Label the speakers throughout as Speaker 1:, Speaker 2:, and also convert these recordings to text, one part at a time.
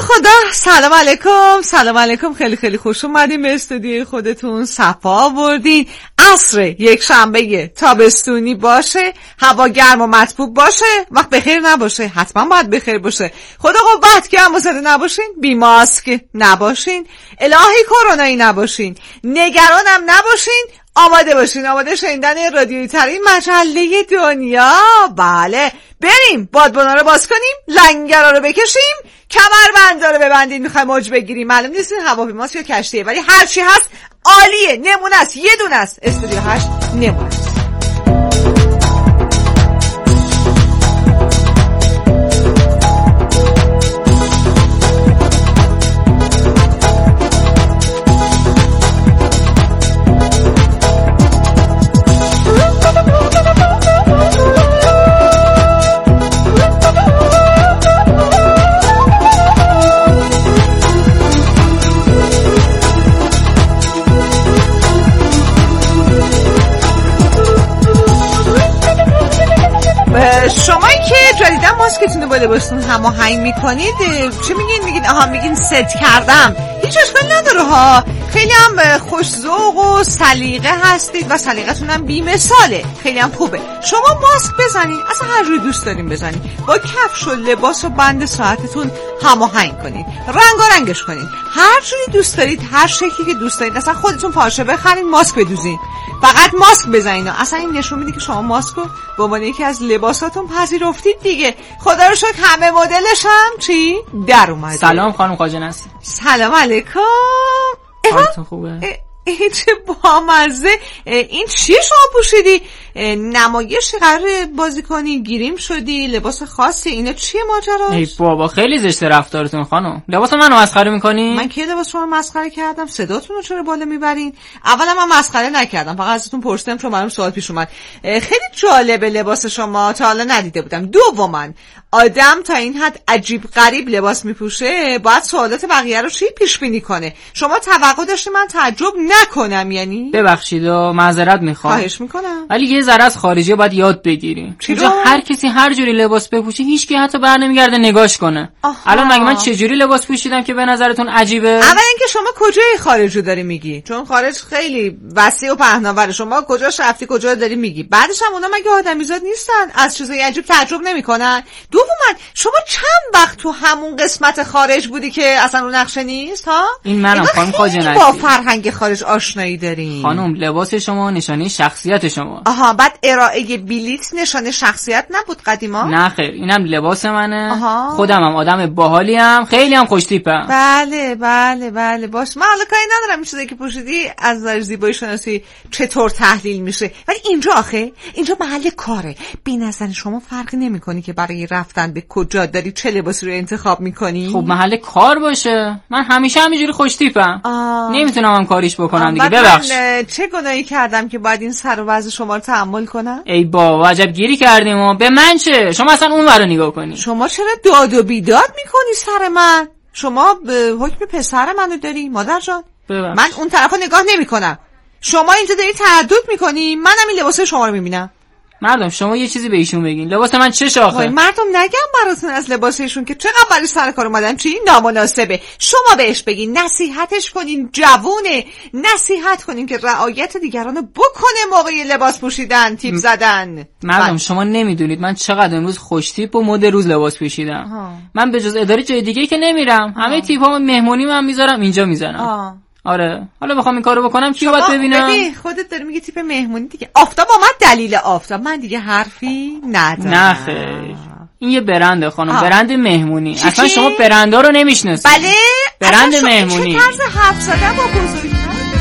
Speaker 1: خدا. سلام علیکم. سلام علیکم. خیلی خیلی خوش اومدین به استودیوی خودتون. صفا آوردین. عصر یک شنبه تابستونی باشه، هوا گرم و مطبوع باشه، وقت بخیر نباشه، حتما باید بخیر باشه. خدا قوت که هموزده نباشین، بی ماسک نباشین، الهی کرونایی نباشین، نگرانم نباشین، آماده باشین، آماده شنیدن رادیویی ترین مجله دنیا. بله، بریم بادبانا رو باز کنیم، لنگرا رو بکشیم، کمربندا رو ببندین، میخوایم موج بگیریم. معلوم نیست هواپیماست یا کشتیه، ولی هر چی هست عالیه، نمونه است، یه دونه است. استودیو 8 نمونه است. شمایی که جدیدن ماسکتون رو با لباستون هماهنگ میکنید چه میگین؟ میگین ست کردم. هیچ اشکالی نداره ها، خیلی هم خوش‌ذوق و سلیقه هستید و سلیقتون هم بی‌مثاله، خیلی هم خوبه. شما ماسک بزنید، اصلا هر جوری دوست دارین بزنید، با کفش و لباس و بند ساعتتون هماهنگ کنید، رنگارنگش کنید، هر جوری دوست دارید، هر شکلی که دوست دارید. اصلا خودتون پارچه بخرید، ماسک بدوزین، فقط ماسک بزنید. اصلا این نشون میده که شما ماسک رو به عنوان یکی از لباساتون پذیرفتید دیگه. خدا رو شکر همه مدلش هم چی در اومده.
Speaker 2: سلام خانم خواجه نسیم.
Speaker 1: سلام علیکم.
Speaker 2: حالتون خوبه؟
Speaker 1: چه بامزه. این چیه شما پوشیدی؟ نمایشی قراره بازی کنی؟ گیریم شدی؟ لباس خاصی؟ اینا چیه ماجراش؟
Speaker 2: ای بابا خیلی زشته رفتارتون خانم. لباس منو مسخره میکنی؟
Speaker 1: من کی لباس شما رو مسخره کردم؟ صداتون رو چرا بالا میبرین؟ اولا من مسخره نکردم، فقط ازتون پرسیدم چون برام سوال پیش اومد. خیلی جالبه لباس شما، تا حالا ندیده بودم. دوما آدم تا این حد عجیب غریب لباس میپوشه باید سوالات بقیه رو چی پیش بینی کنه. شما توقع داشتی من تعجب نکنم؟ یعنی
Speaker 2: ببخشید و معذرت میخوام.
Speaker 1: خواهش میکنم.
Speaker 2: ولی یه ذره از خارجی باید یاد بگیریم. اینجا هر کسی هر جوری لباس بپوشه هیچکی حتی بر نمیگرده نگاش کنه. الان مگه من چه جوری لباس پوشیدم که به نظرتون عجیبه؟
Speaker 1: اول اینکه شما کجای خارجو داری میگی؟ چون خارج خیلی وسیع و پهناوره. شما کجاش رفتی، کجا داری میگی؟ بعدش هم اونا مگه آدمیزاد نیستن؟ از چیزای عجیب تعجب نمیکنن؟ دوما شما چند وقت تو همون قسمت خارج بودی که اصلا اون نقشه نیست ها؟
Speaker 2: این منم خانم خواجه نسیم.
Speaker 1: با فرهنگ خارج آشنایی دارین.
Speaker 2: خانم لباس شما نشانه شخصیت شما.
Speaker 1: آها، بعد ارائه بلیط نشانه شخصیت نبود قدیما؟
Speaker 2: نه خیر، اینم لباس منه.
Speaker 1: آها.
Speaker 2: خودم هم آدم باحالیم، خیلی هم خوش تیپم.
Speaker 1: بله باش. من حالا کاری ندارم این چیزایی که پوشیدی از نظر زیبایی شناسی چطور تحلیل میشه، ولی اینجا محل کاره. بی نظر شما فرقی نمیکنی که برای رفتن به کجا داری چه لباسی رو انتخاب میکنی؟
Speaker 2: خب محل کار باشه. من همیشه همینجوری خوش تیپم، نمیتونم هم کاریش بکنم دیگه. ببخش.
Speaker 1: چه گناهی کردم که باید این سر و وضع شما رو تحمل کنم؟
Speaker 2: ای بابا عجب گیری کردیم و به من چه؟ شما اصلا اون ور رو نگاه کنی.
Speaker 1: شما چرا داد و بیداد میکنی سر من؟ شما به حکم پسر منو داری مادر جان؟
Speaker 2: ببخش.
Speaker 1: من اون طرفو نگاه نمیکنم. شما اینجا داری تردید میکنی، منم این لباس شما رو میبینم.
Speaker 2: مردم شما یه چیزی به ایشون بگین، لباس من چه شاخه؟
Speaker 1: مردم نگم براتون از لباس ایشون که چقدر برای سر کار اومدن چی نامناسبه. شما بهش بگین، نصیحتش کنین، جوونه، نصیحت کنین که رعایت دیگرانو بکنه موقع لباس پوشیدن، تیپ زدن.
Speaker 2: مردم شما نمیدونید من چقدر امروز خوش تیپ و مد روز لباس پوشیدم. من به جز اداره جای دیگه که نمیرم. همه تیپامو مهمونی من میذارم اینجا میزنم. آره، حالا بخوام این کارو بکنم کیو باید ببینم؟
Speaker 1: ببین خودت داری میگی تیپ مهمونی دیگه. آفتاب اومد، دلیل آفتاب. من دیگه حرفی ندارم.
Speaker 2: نه خیر، این یه برنده خانم، برند مهمونی. اصلا شما برندا رو نمیشناسید.
Speaker 1: بله،
Speaker 2: برند مهمونی.
Speaker 1: چه طرز حرف زدن با بزرگی؟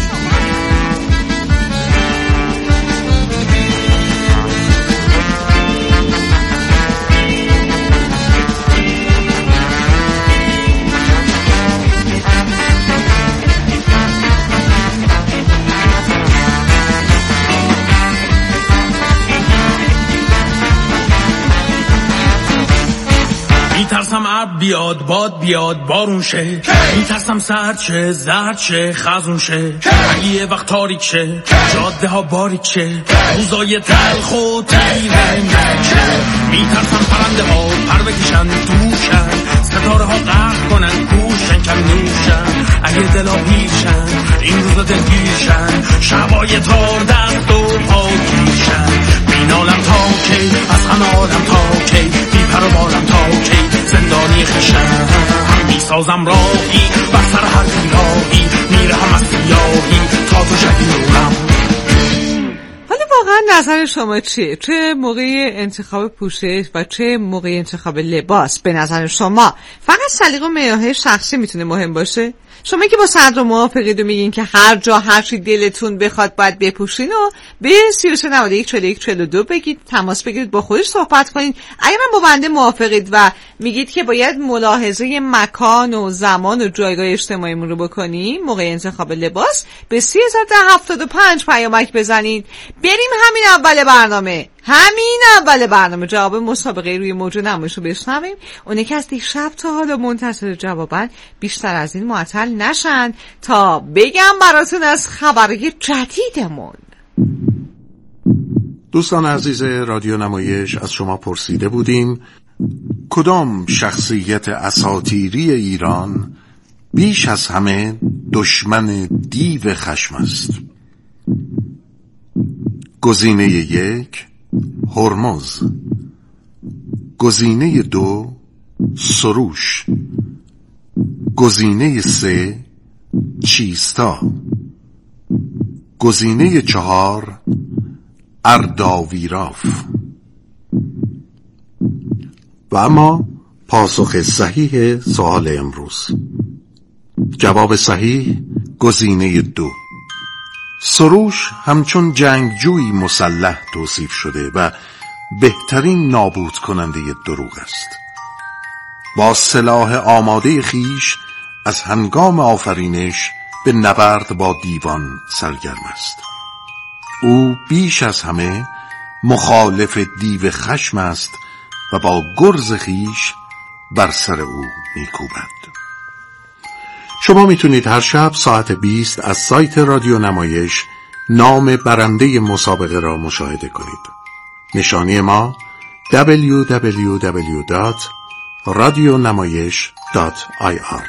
Speaker 3: میترسم ابر بیاد باد بیاد بارون شه، میترسم سرد شه زرد شه خزون شه، اگه یه وقت تاریک شه جاده ها باریک شه، روزای تلخ و تیره شه، میترسم پرنده ها پر بکشن تو شن، ستاره ها غرق کنن کوشن کم نوشن اگه دلا پیشن این روزا دلگیرشن شبای تار دست و پاکیشن بینالم تا کی از همه آدم تا کی بی پر و بالم تا کی زندانی خشن میسازم راهی بر سر هر بیراهی میرهم از سیاهی تا تو شدیدم.
Speaker 1: حالا واقعا نظر شما چیه؟ چه موقع انتخاب پوشش و چه موقع انتخاب لباس به نظر شما فقط سلیقه و میل شخصی میتونه مهم باشه؟ شما که با صدر موافقید و میگین که هر جا هر چی دلتون بخواد باید بپوشین و به 33914142 بگید، تماس بگیرید با خودش صحبت کنید. اگر من با بنده موافقید و میگید که باید ملاحظه مکان و زمان و جایگاه اجتماعیمون رو بکنیم موقع انتخاب لباس، به 3075 پیامک بزنید. بریم همین اول برنامه جواب مسابقه روی موج نمایش رو بشنویم. اونه که از دیشب تا حالا منتظر جوابن بیشتر از این معطل نشن تا بگم براتون از خبرهای جدیدمون.
Speaker 4: دوستان عزیز رادیو نمایش، از شما پرسیده بودیم کدام شخصیت اساطیری ایران بیش از همه دشمن دیو خشم است؟ گزینه 1 هرمز، گزینه 2 سروش، گزینه 3 چیستا، گزینه 4 ارداویراف. و اما پاسخ صحیح سوال امروز، جواب صحیح گزینه 2. سروش همچون جنگجویی مسلح توصیف شده و بهترین نابود کننده دروغ است. با سلاح آماده خیش از هنگام آفرینش به نبرد با دیوان سرگرم است. او بیش از همه مخالف دیو خشم است و با گرز خیش بر سر او میکوبد. شما میتونید هر شب ساعت 20 از سایت رادیو نمایش نام برنده مسابقه را مشاهده کنید. نشانی ما www.radionamayish.ir.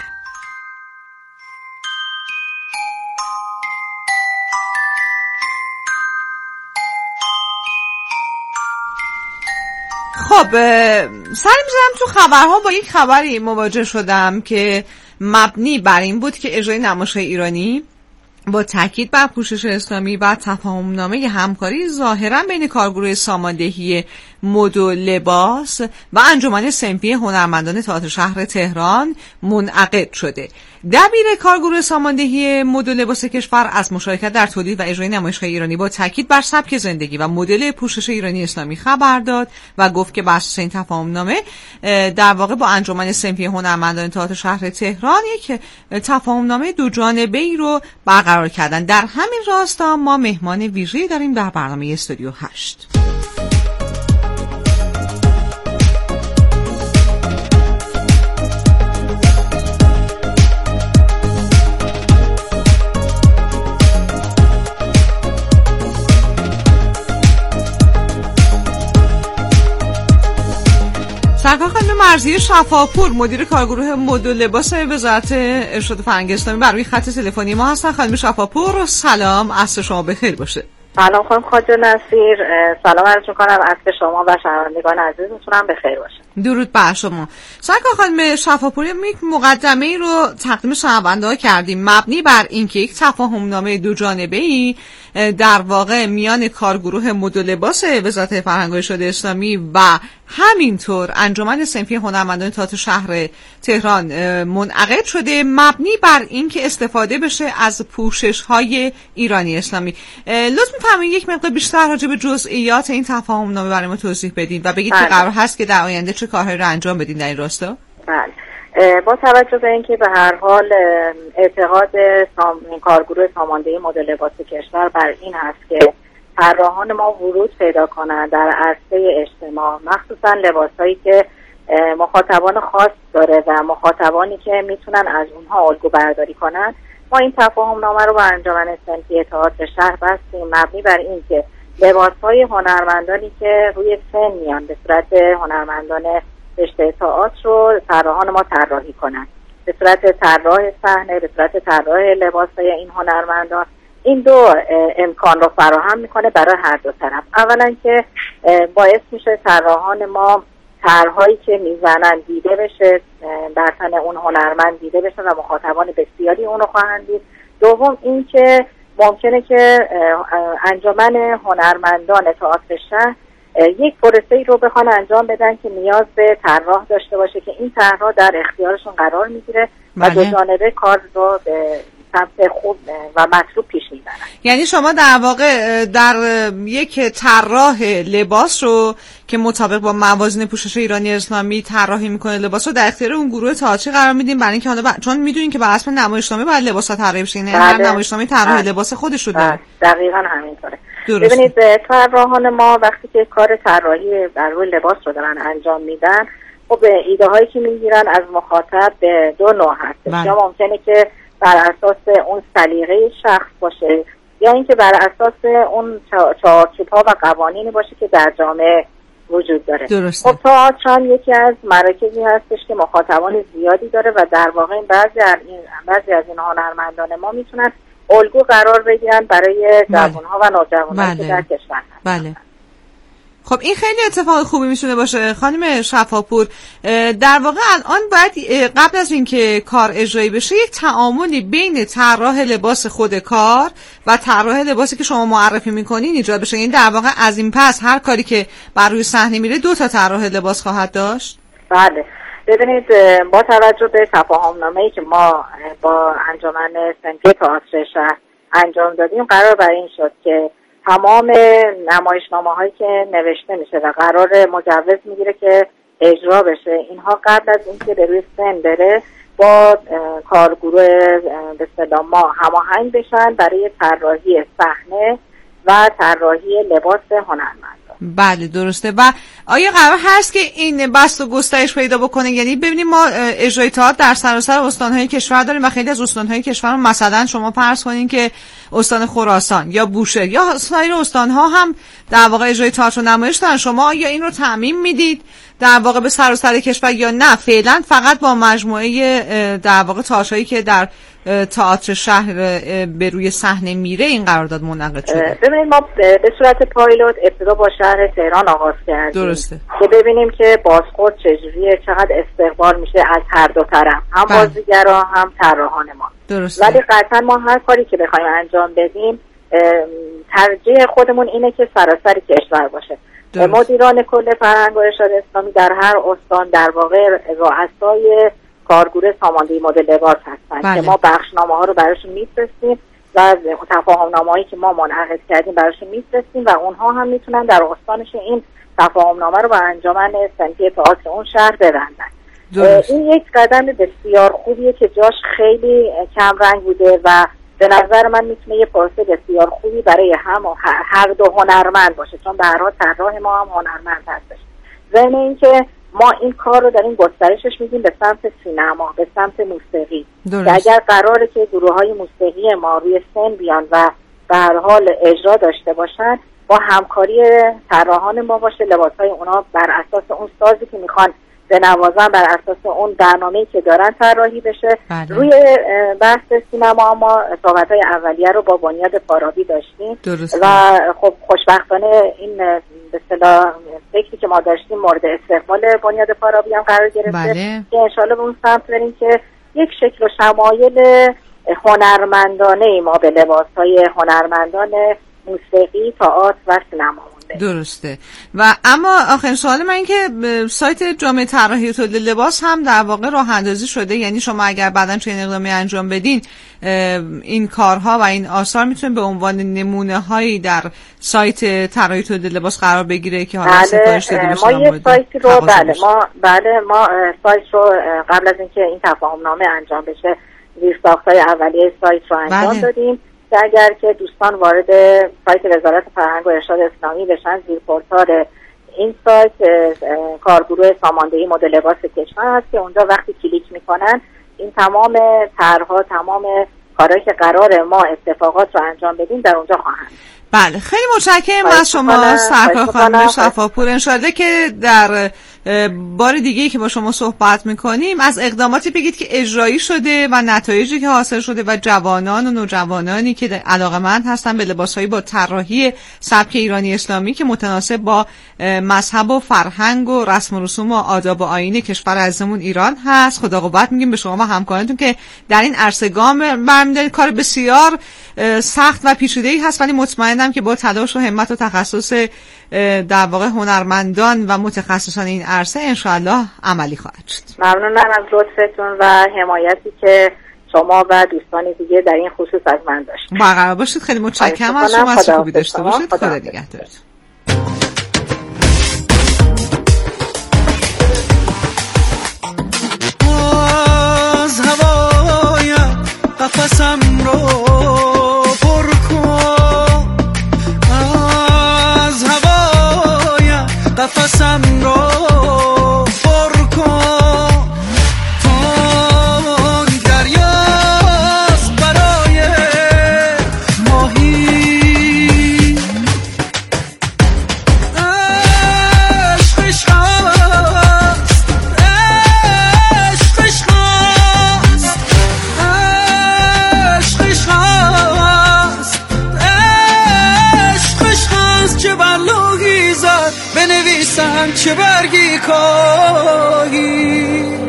Speaker 1: خب سری میزنم تو خبرها. با یک خبری مواجه شدم که مبنی بر این بود که اجرای نمایش‌های ایرانی با تاکید بر پوشش اسلامی و تفاهم‌نامه همکاری ظاهراً بین کارگروه ساماندهی مد و لباس و انجمن صنفی هنرمندان تئاتر شهر تهران منعقد شده. دبیر کارگروه ساماندهی مد و لباس کشور از مشارکت در تولید و اجرای نمایش‌های ایرانی با تاکید بر سبک زندگی و مدل پوشش ایرانی اسلامی خبر داد و گفت که بر اساس این تفاهم‌نامه در واقع با انجمن صنفی هنرمندان تئاتر شهر تهران یک تفاهم‌نامه دو جانبه‌ای رو برقرار کردن. در همین راستا ما مهمان ویژه‌ای داریم در برنامه استودیو 8. سرکار خانم مرضیه شفاپور، مدیر کارگروه مد و لباس وزارت ارشاد و فرهنگ اسلامی، بر روی خط تلفنی ما هستن. خانم شفاپور سلام، عصر شما بخیر باشه.
Speaker 5: سلام خانم خواجه نصیر، سلام عرض می‌کنم، عصر شما و شنوندگان عزیزتون هم بخیر باشه.
Speaker 1: درود بر شما. سرکار خانم شفاپور، یک مقدمه‌ای رو تقدیم شنونده‌ها کردیم مبنی بر اینکه یک تفاهم‌نامه دو جانبه‌ای در واقع میان کارگروه مد و لباس وزارت فرهنگ و ارشاد اسلامی و همینطور انجمن صنفی هنرمندان تئاتر شهر تهران منعقد شده، مبنی بر اینکه استفاده بشه از پوشش‌های ایرانی اسلامی. لطف می‌فرمایید یک مقدار بیشتر راجع به جزئیات این تفاهم‌نامه برای ما توضیح بدین و بگید که قرار هست که در آینده چه کارهایی رو انجام بدین در این راستا؟
Speaker 5: بله. با توجه به اینکه به هر حال اعتقاد کارگروه ساماندهی مد و لباس کشور بر این هست که طراحان ما ورود پیدا کنند در عرصه اجتماع، مخصوصا لباسایی که مخاطبان خاص داره و مخاطبانی که میتونن از اونها الگو برداری کنن، ما این تفاهم‌نامه رو با انجمن صنفی تئاتر شهر بستیم مبنی بر این که لباس‌های هنرمندانی که روی سن میان به صورت هنرمندان رشته تئاتر رو طراحان ما طراحی کنن به صورت طراح صحنه، به صورت طراح لباس‌های این هنرمندان. این دو امکان رو فراهم میکنه برای هر دو طرف. اولا که باعث میشه طراحان ما طرح‌هایی که میزنن دیده بشه، در تن اون هنرمند دیده بشه و مخاطبان بسیاری اون رو خواهند دید. دوم این که ممکنه که انجمن هنرمندان تئاتر شهر یک پروسه‌ای رو بخوان انجام بدن که نیاز به طراح داشته باشه که این طرح در اختیارشون قرار میگیره و دو جانبه کار رو به سمت خوب و مطلوب پیش میبرن.
Speaker 1: یعنی شما در واقع در یک طراح لباس رو که مطابق با موازین پوشش ایرانی اسلامی طراحی میکنه لباس رو در اختیار اون گروه تئاتری قرار میدیم، برای اینکه حالا چون میدونین که بر اساس نمایشنامه باید لباسا طراحی بشه، نه هر نمایشنامه طراح لباس خودش رو داره.
Speaker 5: دقیقاً همینطوره. ببینید طراحان ما وقتی که کار طراحی بر روی لباس رو دارن انجام میدن، خب ایده هایی که میگیرن از مخاطب به دو نوع هست. یا ممکنه که بر اساس اون سلیقه شخص باشه یا اینکه بر اساس اون چارچوب‌ها و قوانینی باشه که در جامعه وجود داره.
Speaker 1: درسته.
Speaker 5: خب تئاتر هم یکی از مراکزی هستش که مخاطبان زیادی داره و در واقع بعضی از این هنرمندان ما میتونن الگو قرار بگیرن برای جوان‌ها و نوجوانان که در کشور هستن.
Speaker 1: بله. خب این خیلی اتفاق خوبی میتونه باشه خانم شفاپور. در واقع الان باید قبل از اینکه کار اجرایی بشه یک تعاملی بین طراح لباس خود کار و طراح لباسی که شما معرفی میکنین ایجاد بشه. این در واقع از این پس هر کاری که بر روی صحنه میره دو تا طراح لباس خواهد داشت.
Speaker 5: بله. ببینید با توجه به تفاهم‌نامه‌ای که ما با انجمن صنفی تئاتر شهر انجام دادیم، قرار بر این شد که تمام نمایشنامه‌هایی که نوشته میشه و قرار مجوز میگیره که اجرا بشه، اینها قبل از اینکه به روی سن بره با کارگروه به اصطلاح ما هماهنگ بشن برای طراحی صحنه و طراحی لباس هنرمند.
Speaker 1: بله درسته. و آیا قرار هست که این بست و گسترش پیدا بکنه؟ یعنی ببینیم ما اجرای تئاتر در سراسر استان‌های کشور داریم و خیلی از استان‌های کشور مثلا شما فرض کنین که استان خراسان یا بوشهر یا سایر استان‌ها هم در واقع اجرای تئاتر و نمایش دارن. شما آیا این رو تعمیم میدید در واقع به سراسر کشور یا نه فعلا فقط با مجموعه در واقع تئاترایی که در تئاتر شهر به روی صحنه میره این قرارداد منعقد شده؟
Speaker 5: ببینید ما به صورت پایلوت ابتدا با شهر تهران آغاز کردیم.
Speaker 1: درسته.
Speaker 5: که ببینیم که بازخورد چجوریه، چقدر استقبال میشه از هر دو طرف، هم بازیگرا هم طراحان ما.
Speaker 1: درسته.
Speaker 5: ولی قطعا ما هر کاری که بخوایم انجام بدیم ترجیح خودمون اینه که سراسر کشور باشه. مدیران کل فرهنگ و ارشاد اسلامی در هر استان در واقع رؤسای کارگروه ساماندهی مدل لباس هستن که ما بخشنامه‌ها رو براشون میفرستیم و تفاهم‌نامه‌هایی که ما منعقد کردیم براشون میفرستیم و اونها هم میتونن در استانشون این تفاهم‌نامه رو با انجمن صنفی تئاتر اون شهر ببندن. این یک قدم بسیار خوبیه که جاش خیلی کم رنگ بوده و به نظر من میتونه یه پروسه بسیار خوبی برای هر دو هنرمند باشه، چون به هر حال طراح ما هم هنرمند هستش. ضمن اینکه ما این کار رو داریم گسترشش میدیم به سمت سینما، به سمت موسیقی. اگر قراره که گروه‌های موسیقی ما روی سن بیان و به هر حال اجرا داشته باشن، با همکاری طراحان ما باشه، لباس‌های اونا بر اساس اون سازی که میخوان به نوازن بر اساس اون برنامه‌ای که دارن طراحی بشه. روی بحث سینما ما صحبت‌های اولیه رو با بنیاد فارابی داشتیم و خب خوشبختانه این به اصطلاح فکری که ما داشتیم مورد استقبال بنیاد فارابی هم قرار گرفته که انشالله به اون سمت بریم که یک شکل و شمایل هنرمندانه ما به لباس‌های هنرمندان موسیقی، تئاتر و سینما.
Speaker 1: درسته. و اما آخرین سوال من این که سایت جامعه طراحی تولید لباس هم در واقع راه اندازی شده، یعنی شما اگر بعداً چنین اقدامی انجام بدین این کارها و این آثار میتونه به عنوان نمونه هایی در سایت طراحی تولید لباس قرار بگیره که حالا سفارش داده بشه.
Speaker 5: ما یه سایتی رو ما سایت رو قبل از اینکه این تفاهمنامه انجام بشه زیرساخت‌های اولیه سایت رو انجام دادیم که اگر که دوستان وارد سایت وزارت فرهنگ و ارشاد اسلامی بشن، زیر پورتال این سایت کارگروه ساماندهی مدل لباس کشور هست که اونجا وقتی کلیک میکنن این تمام طرح‌ها، تمام کارهایی که قرار ما اتفاقات رو انجام بدیم در اونجا خواهند.
Speaker 1: بله خیلی متشکرم از شما سرکار خانم شفاپور. انشالله که در بار دیگه‌ای که با شما صحبت میکنیم از اقداماتی بگید که اجرایی شده و نتایجی که حاصل شده و جوانان و نوجوانانی که علاقه‌مند هستن به لباس‌های با طراحی سبک ایرانی اسلامی که متناسب با مذهب و فرهنگ و رسم و رسوم و آداب و آیین کشور عزیزمون ایران هست. خدا قوت میگیم به شما و همکارانتون که در این عرصه گام برمی‌دارید. کار بسیار سخت و پیچیده‌ای هست ولی مطمئنم که با تلاش و همت و تخصص در واقع هنرمندان و متخصصان این عرصه انشاءالله عملی خواهد شد.
Speaker 5: ممنونم از لطفتون و حمایتی که شما و دوستان دیگه در این خصوص از من داشتید.
Speaker 1: برقرار باشید. خیلی متشکرم از شما. از خوبی داشته باشید. خدا نگهدارتون.
Speaker 3: از هوایم قفسم رو پر کن، از هوایم قفسم رو پر کن، تون دریاست برای ماهی، عشقش هست، عشقش هست، عشقش هست، عشقش هست، چه بر لوحی زد بنویسم چه برگی کاهی.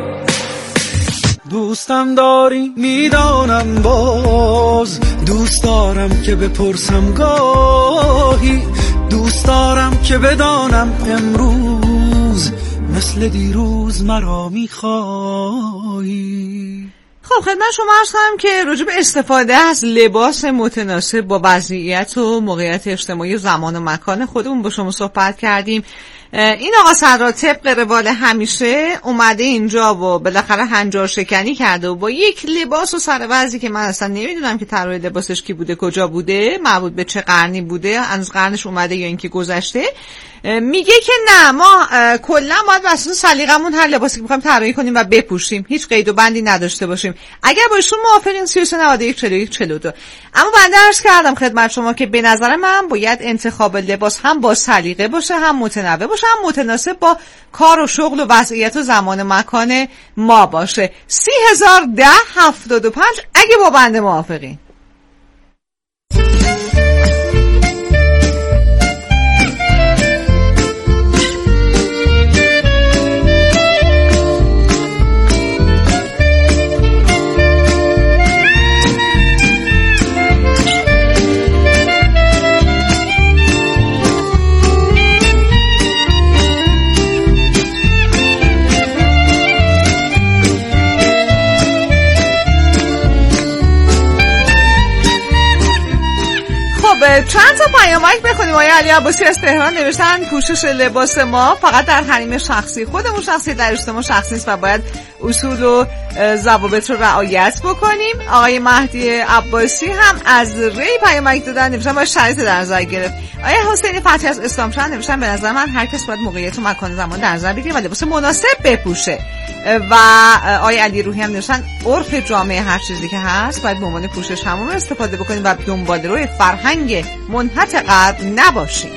Speaker 3: دوستم داری میدانم باز، دوست دارم که بپرسم گاهی، دوست دارم که بدانم امروز مثل دیروز مرا میخواهی.
Speaker 1: خب خدمت شما عرض کنم که راجع به استفاده از لباس متناسب با وضعیت و موقعیت اجتماعی زمان و مکان خودمون با شما صحبت کردیم. این آقا سردار طبق روال همیشه اومده اینجا و بالاخره هنجار شکنی کرده و با یک لباس و سر وضعی که من اصلا نمیدونم که طراح لباسش کی بوده، کجا بوده، مربوط به چه قرنی بوده، از قرنش اومده یا اینکه گذشته، میگه که نه ما کلا باید واسه سلیقمون هر لباسی که می‌خوایم طراحی کنیم و بپوشیم هیچ قید و بندی نداشته باشیم. اگر با ایشون موافقین 33914142. اما بنده عرض کردم خدمت شما که به نظر من باید انتخاب لباس هم با سلیقه باشه، هم متنوع باشه، هم متناسب با کار و شغل و وضعیت و زمان و مکان ما باشه. 301075 اگه با بنده موافقین. چند تا پیامک بخونیم. آقای علی عباسی از تهران نوشتن پوشش لباس ما فقط در حریم شخصی خودمون شخصی در اجتماع شخصی نیست و باید اصول و ضوابط رو رعایت بکنیم. آقای مهدی عباسی هم از ری پیامک دادن نوشتن باید شرایط در نظر گرفت. آقای حسینی فتحی از اسلامشهر نوشتن به نظر من هر کس باید موقعیت و مکان زمان در نظر بگیره و لباس مناسب بپوشه. و آقای علی روحی هم نوشتن عرف جامعه هر چیزی که هست باید به عنوان پوشش همون رو استفاده بکنیم و دنبال روی فرهنگ منحط غرب نباشیم.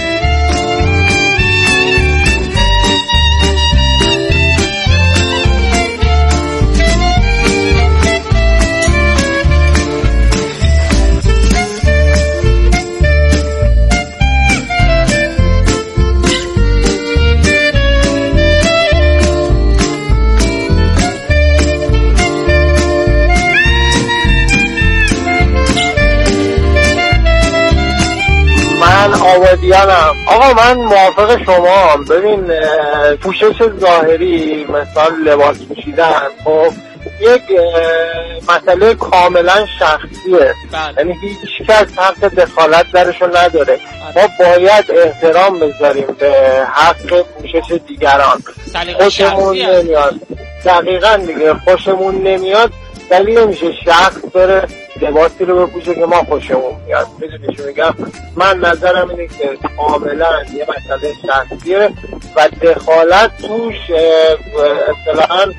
Speaker 6: من آبادیانم. آقا من موافق شما. ببین پوشش ظاهری مثلا لباس پوشیدن خب یک مسئله کاملا شخصیه، یعنی هیچ کس حق دخالت درشو نداره. ما باید احترام بذاریم به حق پوشش دیگران. خوشمون نمیاد دقیقاً دیگه خوشمون نمیاد دلیل نمیشه شخص بره لباسی رو بپوشه که ما خوشمون میاد. میدونی چی میگم؟ من نظرم اینه که کاملا یه مسئله شخصیه و دخالت توش اصطلاحاً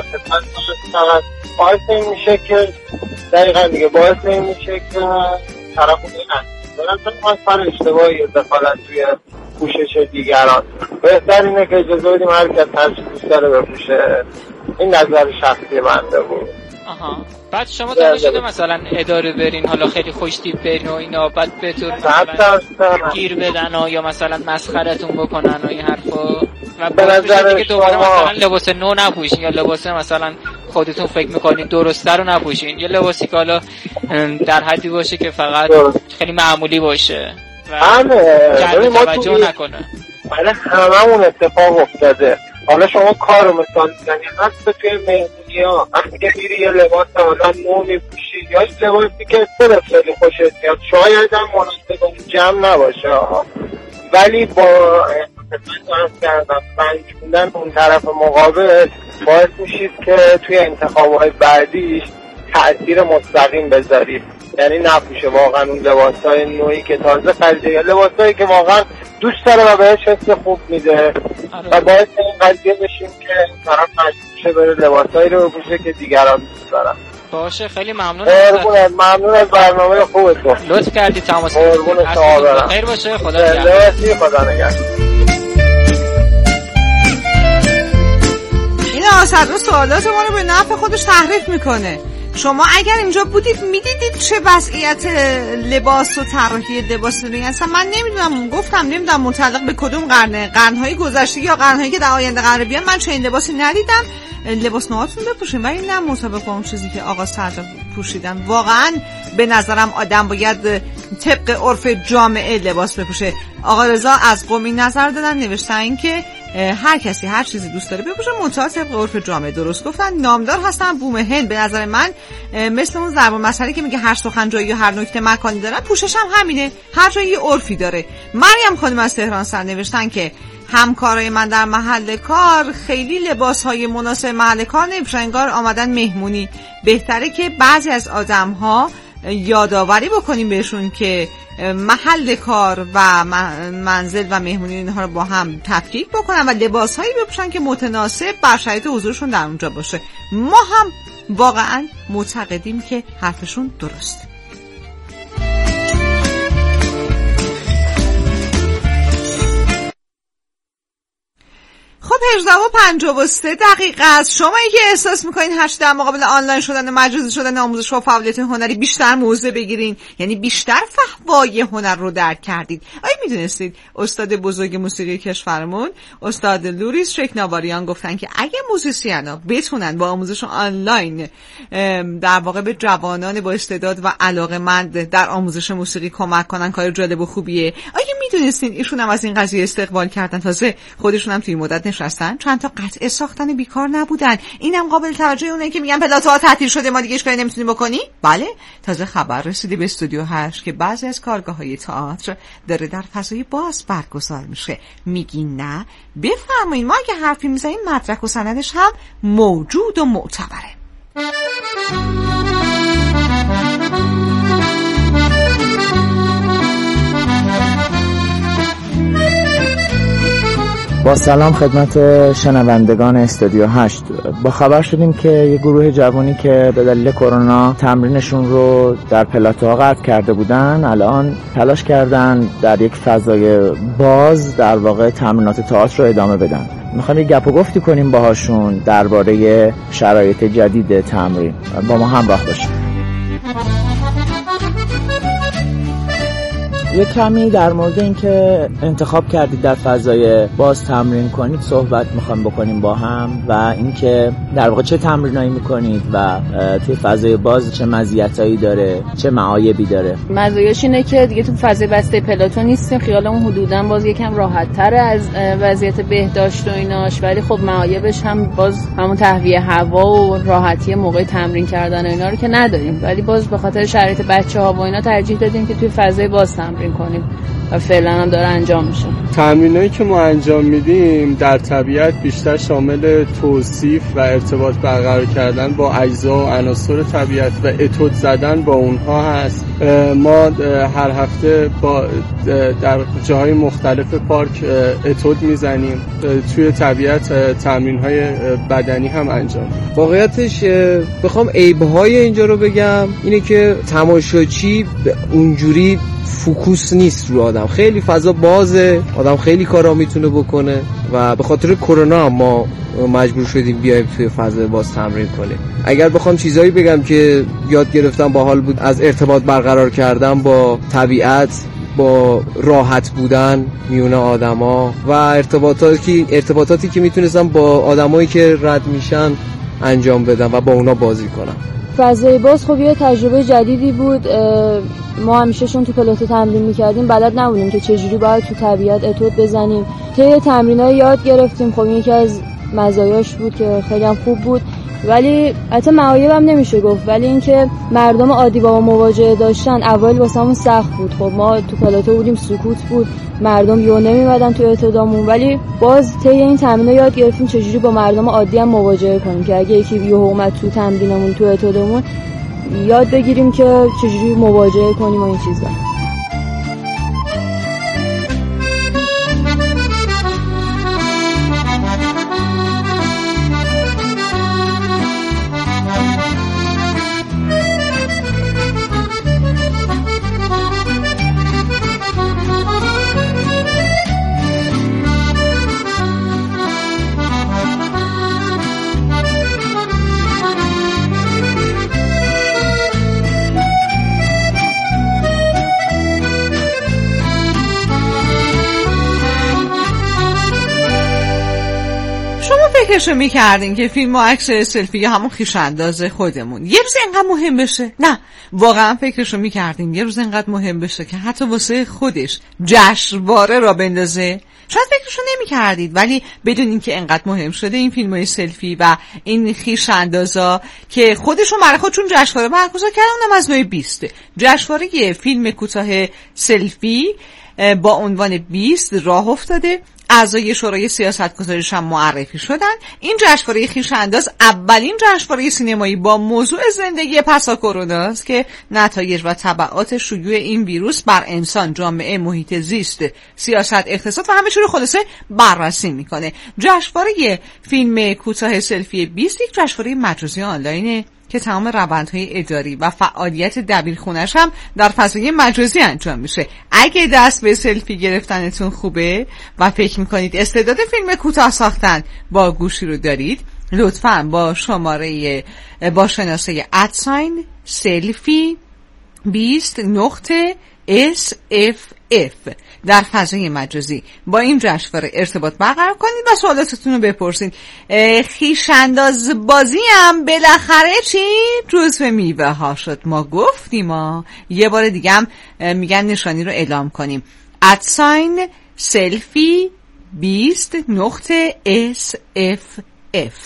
Speaker 6: باعث این میشه که دقیقاً دیگه باعث این میشه که طرف رو می‌نن من سر اشتباهی دخالت توی پوشش دیگران. بهتر اینه که اجازه بدیم هر کس هر چی دوست داره بپوشه. این نظر شخصی بنده بود.
Speaker 2: آها. بعد شما داره شده مثلا اداره برین، حالا خیلی خوش تیپ برین و اینا، بعد بهتون گیر بدن یا مثلا مسخرتون بکنن و این حرفا، و باعث بشه دیگه دوباره مثلا لباس نو نپوشین یا لباس مثلا خودتون فکر میکنین درسته رو نپوشین، یه لباسی که حالا در حدی باشه که فقط خیلی معمولی باشه و جلب توجه نکنه.
Speaker 6: بله هممون اتفاق افتاده. حالا شما کار رو مثال میزنی، حتی توی مهمونی ها اگه میری یه لباس مثلا نو میپوشی یا لباسی که خیلی خوشت میاد، شاید هم مناسب اون جمع نباشه ولی با خدمت کردم سنجوندن اون طرف مقابل باعث میشید که توی انتخاب‌های بعدیش تأثیر مستقیم بذارید. یعنی نپوشه واقعا اون لباسای نوعی که تازه خریده یا لباسایی که واقعا دوست داره و بهش حس خوب میده و باعث این قضیه بشیم که طرف مجبور شه بره لباسایی رو بپوشه که دیگران دوست دارن.
Speaker 2: باشه خیلی ممنون.
Speaker 6: ممنون از برنامه خوبتون.
Speaker 2: لطف کردی تماس گرفتید. خیر باشه. خدا
Speaker 6: نگهدار.
Speaker 1: این آسد سوالات ما رو به نفع خودش تحریف میکنه. شما اگر اینجا بودید میدیدید چه وضعیت لباس و طراحی لباس رو. اصلا من نمیدونم متعلق به کدوم قرنهای گذشته یا قرنهایی که در آینده قراره بیان من چه این لباسی ندیدم. لباس نواتون بپوشین ولی نه مطابق با اون چیزی که آقا سرجا پوشیدن. واقعا به نظرم آدم باید طبق عرف جامعه لباس بپوشه. آقا رضا از قمی نظر دادن، نوشتن که هر کسی هر چیزی دوست داره بپوشه منتها طبق عرف جامعه. درست گفتن. نامدار هستن بوم هند. به نظر من مثل اون ضرب المثلی که میگه هر سخن جایی و هر نکته مکانی داره، پوشش هم همینه، هر جایی یه عرفی داره. مریم خانم از تهران سر نوشتن که همکارای من در محل کار خیلی لباسهای مناسب محل کار نمی‌پوشن، انگار آمدن مهمونی. بهتره که بعضی از آدم‌ها یادآوری بکنیم بهشون که محل کار و منزل و مهمونی اینها رو با هم تفکیک بکنن و لباسهایی بپوشن که متناسب بر شرایط حضورشون در اونجا باشه. ما هم واقعا معتقدیم که حرفشون درسته. خب 18:53 است. شما که احساس میکنین هر چی در مقابل آنلاین شدن و مجازی شدن آموزش و فعالیت هنری بیشتر موضوع بگیرین، یعنی بیشتر فحوای هنر رو درک کردید. آیا میدونستید استاد بزرگ موسیقی کشورمون استاد لوریس شکناواریان گفتن که اگه موزیسینا بتونن با آموزش آنلاین در واقع به جوانان با استعداد و علاقه‌مند در آموزش موسیقی کمک کنن، کار جالب و خوبیه. آیا میدونستین ایشون هم از این قضیه استقبال کردن، تازه خودشون هم توی مدت نشستن چند تا قطعه ساختن بیکار نبودن. اینم قابل توجه اونه که میگن پلاتوها تعطیل شده ما دیگه اشکالی نمیتونیم بکنی. بله تازه خبر رسیده به استودیو 8 که بعضی از کارگاه‌های تئاتر داره در فضای باز برگزار میشه. میگین نه؟ بفرمایید، ما اگه حرفی میزنیم مدرک و سندش هم موجود و معتبره.
Speaker 7: با سلام خدمت شنوندگان استودیو 8. با خبر شدیم که یه گروه جوانی که به دلیل کرونا تمرینشون رو در پلاتوها قطع کرده بودن الان تلاش کردن در یک فضای باز در واقع تمرینات تئاتر رو ادامه بدن. میخوایم یه گپ و گفتی کنیم باهاشون درباره شرایط جدید تمرین. با ما همراه باشید. یه کمی در مورد اینکه انتخاب کردید در فضای باز تمرین کنید صحبت میخوام بکنیم با هم و اینکه در واقع چه تمرینایی میکنید و توی فضای باز چه مزیتایی داره، چه معایبی داره.
Speaker 8: مزایاش اینه که دیگه تو فضای بسته پلاتو نیستیم، خیالمون حدوداً باز یکم راحت تره از وضعیت بهداشت و ایناش، ولی خب معایبش هم باز همون تهویه هوا و راحتی موقع تمرین کردن و اینا رو که نداریم، ولی باز به خاطر شرایط بچه‌ها و اینا ترجیح دادیم که توی فضای باز تمرین تمرین کنیم و فعلا هم داره انجام میشه.
Speaker 9: تمرینایی که ما انجام میدیم در طبیعت بیشتر شامل توصیف و ارتباط برقرار کردن با اجزا و عناصر طبیعت و اتود زدن با اونها هست. ما هر هفته در جاهای مختلف پارک اتود میزنیم، توی طبیعت تمرین‌های بدنی هم انجام میدیم.
Speaker 10: واقعیتش بخوام عیب‌های اینجا رو بگم اینه که تماشاچی اونجوری فوکوس نیست رو آدم، خیلی فضا بازه، آدم خیلی کارا میتونه بکنه و به خاطر کرونا ما مجبور شدیم بیایم توی فضا باز تمرین کنیم. اگر بخوام چیزایی بگم که یاد گرفتم باحال بود، از ارتباط برقرار کردن با طبیعت، با راحت بودن میون آدما و ارتباطاتی که میتونستم با آدمایی که رد میشن انجام بدم و با اونا بازی کنم.
Speaker 11: فضای باز خب یه تجربه جدیدی بود. ما همیشه تو پلاتو تمرین میکردیم، بلد نبودیم که چجوری باید تو طبیعت اتود بزنیم. طی تمرینای یاد گرفتیم. خب این یکی از مزایاش بود که خیلی هم خوب بود، ولی حتی معایب هم نمیشه گفت، ولی اینکه مردم عادی با ما مواجهه داشتن اول واسمون سخت بود. خب ما تو پلاتو بودیم، سکوت بود، مردم یهو نمیمدن تو اتودامون، ولی باز طی این تمرین‌ها یاد گرفتیم چجوری با مردم عادی هم مواجهه کنیم که اگه یکی یهو اومد تو تمرینمون تو اتودامون یاد بگیریم که چجوری مواجهه کنیم و این چیزا.
Speaker 1: فکرشو میکردین که فیلم و عکس سلفی همون خویش انداز خودمون یه روز اینقدر مهم بشه؟ نه، واقعا فکرشو میکردین یه روز اینقدر مهم بشه که حتی واسه خودش جشنواره را بندازه؟ شاید فکرشو نمیکردید، ولی بدونین که اینقدر مهم شده این فیلمای سلفی و این خویش اندازا که خودشون برای خودشون جشنواره برگزار کردن، اونم از نوع 20 جشنواره فیلم کوتاه سلفی با عنوان 20 راه افتاده. اعضای شورای سیاستگذاریش هم معرفی شدن. این جشنواره خویش انداز اولین جشنواره سینمایی با موضوع زندگی پس از کرونا است که نتایج و تبعات شیوع این ویروس بر انسان، جامعه، محیط زیست، سیاست، اقتصاد و همه چیز رو خلاصه بررسی میکنه. جشنواره فیلم کوتاه سلفی 20 یک جشنواره مجازی آنلاینه که تمام روندهای اداری و فعالیت دبیرخونه‌اش هم در فضای مجازی انجام میشه. اگه دست به سلفی گرفتنتون خوبه و فکر میکنید استعداد فیلم کوتاه ساختن با گوشی رو دارید، لطفاً با شماره با شناسه @selfie 20.sff در فضای مجازی با این جشنواره ارتباط برقرار کنید و سوالاتتون رو بپرسید. خویش‌انداز بازی هم بالاخره چی؟ جزو میوه ها شد. ما گفتیم یه بار دیگه هم میگن نشانی رو اعلام کنیم. @selfie 20.sff.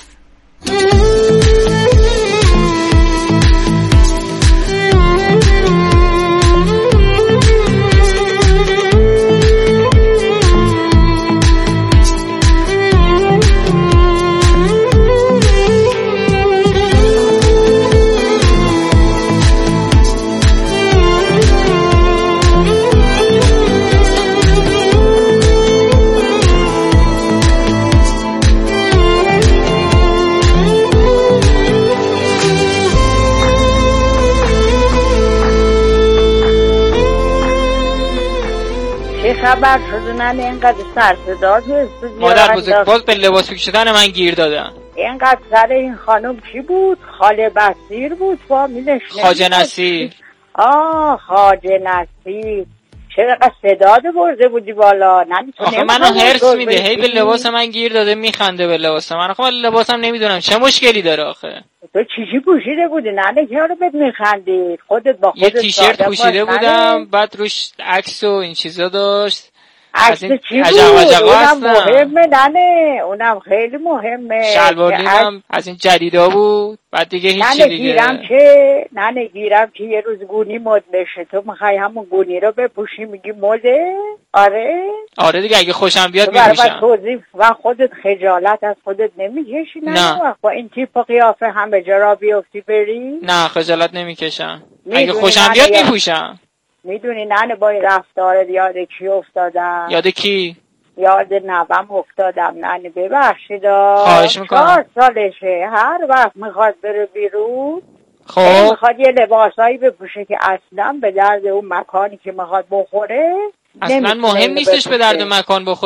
Speaker 5: خبر شده من اینقدر سر صدا تو استودیو
Speaker 2: مادر بزرگ باز به لباس پوشیدن من گیر دادم.
Speaker 5: اینقدر سر این خانم کی بود؟ خاله بصیر بود فامیلش؟
Speaker 2: خواجه نصیر.
Speaker 5: خواجه نصیر. چرا صدا برده بودی بالا؟
Speaker 2: آخه منو هرس میده، هی به لباس من گیر داده، میخنده به لباس من. آخه لباسم نمیدونم چه مشکلی داره. آخه
Speaker 5: تو چیزی پوشیده بودی؟ نه چرا بهت میخندید؟ خودت با خودت
Speaker 2: یه تیشرت پوشیده بودم، بعد روش عکس و این چیزا داشت،
Speaker 5: عکس چی بود؟ اونم مهمه. ننه اونم خیلی مهمه.
Speaker 2: شلوار نیمم از این جدیدا بود. بعد دیگه هیچی دیگه
Speaker 5: نگیرم که یه روز گونی مد بشه. تو میخوای همون گونی رو بپوشی میگی مده؟
Speaker 2: آره دیگه اگه خوشم بیاد میپوشم.
Speaker 5: و خودت خجالت از خودت نمیکشی؟
Speaker 2: نه
Speaker 5: با این تیپ و قیافه همه جا را بیفتی بری؟
Speaker 2: نه خجالت نمیکشم. اگه خوشم بیاد میپوشم.
Speaker 5: میدونی ننه با این رفتارت یاد کی افتادم؟
Speaker 2: یاد کی؟
Speaker 5: یاد نوام افتادم. ننه ببخشید.
Speaker 2: خواهش میکنم.
Speaker 5: 4 سالشه. هر وقت میخواد بره بیرون
Speaker 2: خب
Speaker 5: میخواد یه لباسایی بپوشه که اصلا به درد اون مکانی که میخواد بخوره
Speaker 2: اصلا مهم نیستش به درد مکان بخوره.